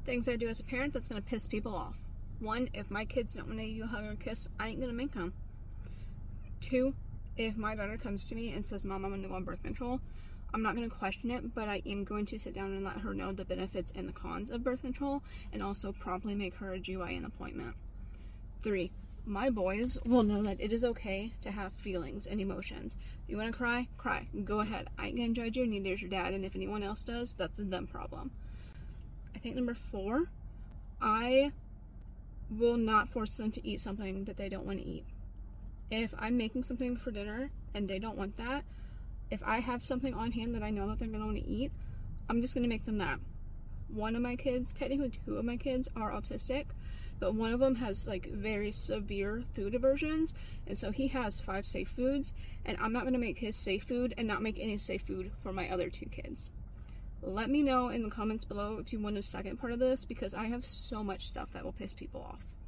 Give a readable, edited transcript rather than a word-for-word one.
Things I do as a parent that's going to piss people off. 1, if my kids don't want to give you a hug or a kiss, I ain't going to make them. 2, if my daughter comes to me and says, Mom, I'm going to go on birth control, I'm not going to question it, but I am going to sit down and let her know the benefits and the cons of birth control, and also promptly make her a GYN appointment. 3, my boys will know that it is okay to have feelings and emotions. You want to cry? Cry. Go ahead. I ain't going to judge you, neither is your dad, and if anyone else does, that's a them problem. I think number 4, I will not force them to eat something that they don't want to eat. If I'm making something for dinner and they don't want that, if I have something on hand that I know that they're going to want to eat, I'm just going to make them that. One of my kids, technically 2 of my kids, are autistic, but one of them has like very severe food aversions, and so he has 5 safe foods, and I'm not going to make his safe food and not make any safe food for my other 2 kids. Let me know in the comments below if you want a second part of this, because I have so much stuff that will piss people off.